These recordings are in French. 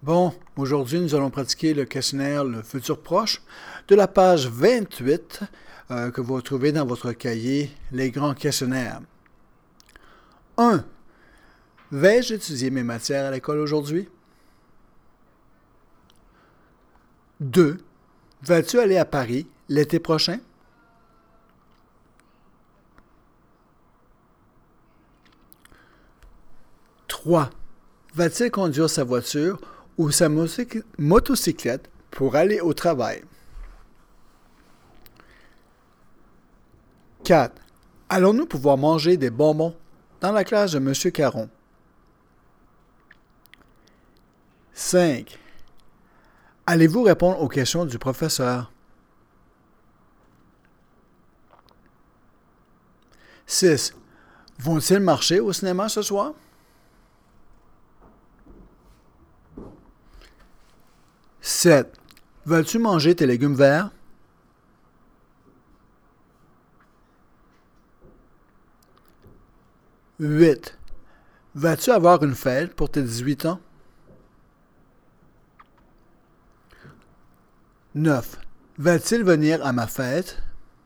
Bon, aujourd'hui, nous allons pratiquer le questionnaire Le futur proche de la page 28 que vous retrouvez dans votre cahier Les grands questionnaires. 1. Vais-je étudier mes matières à l'école aujourd'hui? 2. Vas-tu aller à Paris l'été prochain? 3. Va-t-il conduire sa voiture ou sa motocyclette pour aller au travail? 4. Allons-nous pouvoir manger des bonbons dans la classe de M. Caron? 5. Allez-vous répondre aux questions du professeur? 6. Vont-ils marcher au cinéma ce soir? 7. Veux-tu manger tes légumes verts? 8. Vas-tu avoir une fête pour tes 18 ans? 9. Va-t-il venir à ma fête?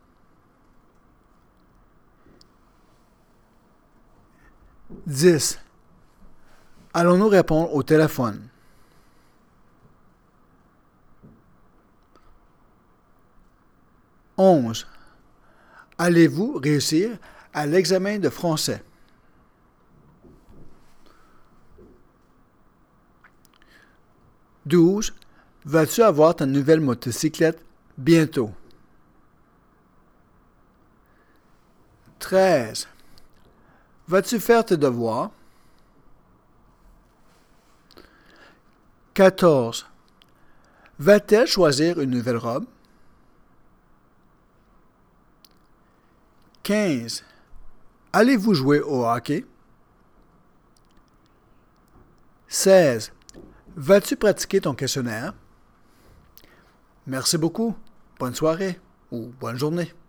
10. Allons-nous répondre au téléphone? 11. Allez-vous réussir à l'examen de français? 12. Vas-tu avoir ta nouvelle motocyclette bientôt? 13. Vas-tu faire tes devoirs? 14. Va-t-elle choisir une nouvelle robe? 15. Allez-vous jouer au hockey? 16. Vas-tu pratiquer ton questionnaire? Merci beaucoup. Bonne soirée ou bonne journée.